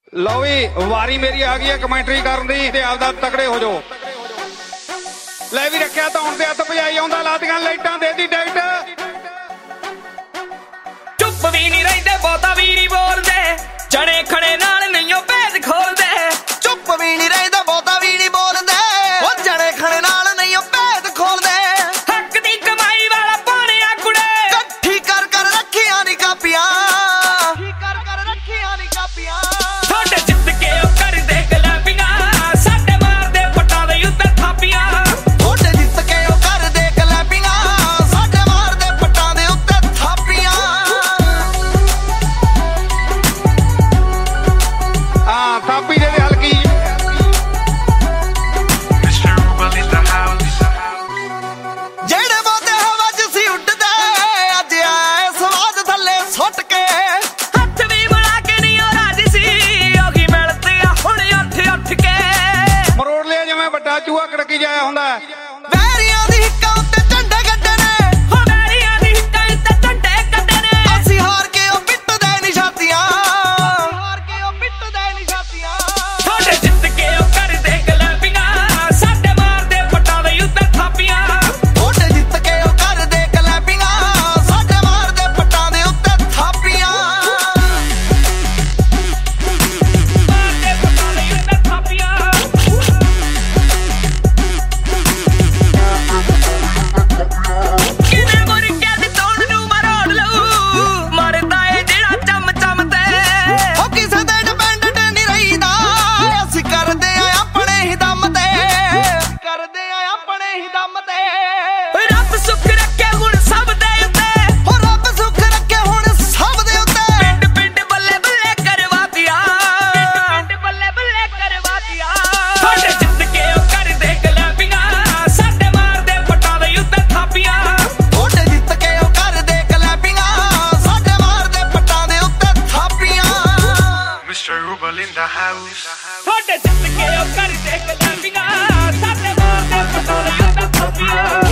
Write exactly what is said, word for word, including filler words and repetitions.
लो भी वारी मेरी आ गई है कमेंटरी करन दी ते आपदा तगड़े हो जाओ। ले भी रखिया धौन ते हत्थ भजाई आउंदा लादियां लाइटां दे दी डाइट। चुप भी नहीं रहिंदे बहुता भी नहीं बोलदे जने खड़े नाल नहीं भेद खोलदे। चुप भी नहीं रहिंदे बहुता भी नहीं बोलदे ओ जने खड़े नाल नहीं भेद खोलदे। हक दी कमाई वाला पाने आ कुड़े कट्ठी कर कर रखियां नी कापियां कट्ठी कर कर रखियां नी कापियां। थोड़े जित के ओ कर दे गलाबियां साडे मार दे पट्टां दे उत्ते थापियां। थोड़े जित के ओ कर दे गलाबियां साडे मार दे पट्टां दे उत्ते थापियां। हां थापी दे हल्की जेड़े बोते हवा च सी उड़दे अज आए स्वाद थल्ले सुट के। हथ भी बड़ा के नहीं ओ राजी सी ओही मिलते आ हुण उठ उठ के। मरोड़ लिया जिवें ਵੱਡਾ ਚੂਹਾ ਕੜਕੀ ਜਾਇਆ ਹੁੰਦਾ। ਵੈਰੀਆਂ ਦੀ ਹਿੱਕਾਂ ਉੱਤੇ ਝੰਡੇ ਗੱਡੇ ਨੇ ਹੋ ਵੈਰੀਆਂ ਦੀ ਹਿੱਕਾਂ ਉੱਤੇ ਝੰਡੇ ਕੱਢੇ ਨੇ। ਅਸੀਂ ਹਾਰ ਕੇ ਉਹ ਪਿੱਟਦੇ ਨੀ ਛਾਤੀਆਂ ਹਾਰ ਕੇ ਉਹ ਪਿੱਟਦੇ ਨੀ ਛਾਤੀਆਂ। ਥੋੜੇ ਜਿੱਤ ਕੇ ਉਹ ਕਰਦੇ ਗਲਾਬੀਆਂ ਸਾਡੇ ਮਾਰਦੇ ਪੱਟਾਂ ਦੇ ਉੱਤੇ ਥਾਪੀਆਂ। ਥੋੜੇ ਜਿੱਤ ਕੇ ਉਹ ਕਰਦੇ ਗਲਾਬੀਆਂ ਸਾਡੇ ਮਾਰਦੇ ਪੱਟਾਂ ਦੇ ਉੱਤੇ ਥਾਪੀਆਂ। ਮਾਰਦੇ ਪੱਟਾਂ ਦੇ ਉੱਤੇ ਥਾਪੀਆਂ। ਕਿਵੇਂ ਮੁਰਗਿਆਂ ਦੀ ਤੋੜ ਨੂੰ ਮਰੋੜ ਲਊ ਮਰਦਾ ਏ ਜਿਹੜਾ ਚਮ ਚਮ ਤੇ। ਉਹ ਕਿਸੇ ਤੇ ਡਿਪੈਂਡੈਂਟ ਨਹੀਂ ਰਹੀਦਾ ਅਸੀਂ ਕਰਦੇ ਆ ਆਪਣੇ ਹੀ ਦਮ ਤੇ ਕਰਦੇ ਆ ਆਪਣੇ ਹੀ ਦਮ ਤੇ। ਰੱਬ ਸੁੱਖ ਰੱਖੇ ਹੁਣ ਸਭ ਦੇ ਉੱਤੇ ਹੋ ਰੱਬ ਸੁੱਖ ਰੱਖੇ ਹੁਣ ਸਭ ਦੇ ਉੱਤੇ। ਪਿੰਡ ਪਿੰਡ ਬੱਲੇ ਬੱਲੇ ਕਰਵਾ ਦਿਆ ਪਿੰਡ ਪਿੰਡ ਬੱਲੇ ਬੱਲੇ ਕਰਵਾ ਦਿਆ। ਥੋੜੇ ਜਿੱਤ ਕੇ ਉਹ ਕਰਦੇ ਗਲਾਬੀਆਂ ਸਾਡੇ ਮਾਰਦੇ ਪੱਟਾਂ ਦੇ ਉੱਤੇ ਥਾਪੀਆਂ। ਥੋੜੇ ਜਿੱਤ ਕੇ ਉਹ ਕਰਦੇ ਗਲਾਬੀਆਂ ਸਾਡੇ ਮਾਰਦੇ ਪੱਟਾਂ ਦੇ ਉੱਤੇ ਥਾਪੀਆਂ। Mister Rubel in the house. ਥੋੜੇ ਜਿੱਤ ਕੇ ਉਹ ਕਰਦੇ ਗਲਾਬੀਆਂ ਸਾਡੇ ਮਾਰਦੇ ਪੱਟਾਂ ਦੇ ਉੱਤੇ ਥਾਪੀਆਂ।